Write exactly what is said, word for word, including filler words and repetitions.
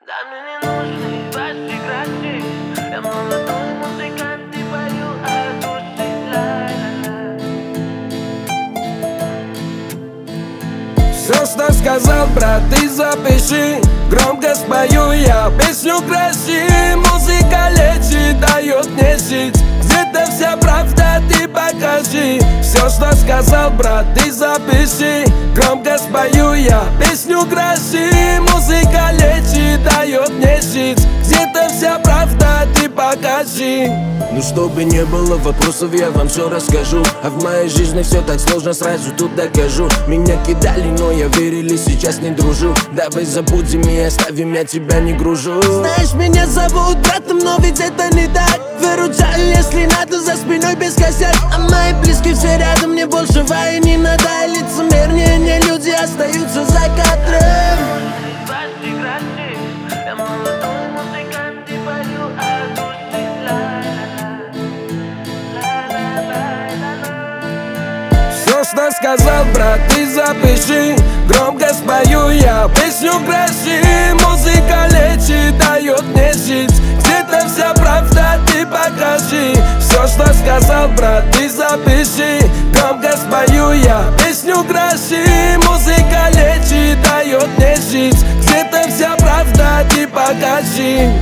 Да мне не нужны ваши гроши. Я молодой музыкант и пою от души. Ла-ла-ла. Все, что сказал, брат, ты запиши. Громко спою я песню кращи. Музыка лечит, дает мне жить. Где-то вся правда, ты покажи. Все, что сказал, брат, ты запиши. Громко спою я песню кращи. Музыка лечит, дает мне жить. Где-то вся правда, ты покажи. Ну чтобы не было вопросов, я вам все расскажу. А в моей жизни все так сложно, сразу тут докажу. Меня кидали, но я верили, сейчас не дружу. Давай забудем и оставим, я тебя не гружу. Знаешь, меня зовут братом, но ведь это не так. Выручаю, если надо, за спиной без косяк. А мои близкие все рядом, мне больше войны не надо. И лицемернее не люди остаются за кадром. Ваши гроши. Я молодой музыкант и пою от души. Ла-ла-ла. Все, что сказал, брат, ты запиши. Громко спою я песню кращи. Музыка лечит, дает мне жить. Где-то вся правда, ты покажи. Все, что сказал, брат, ты запиши. Громко спою я песню кращи. Музыка лечит, дает мне жить. Где-то вся правда, ты покажи.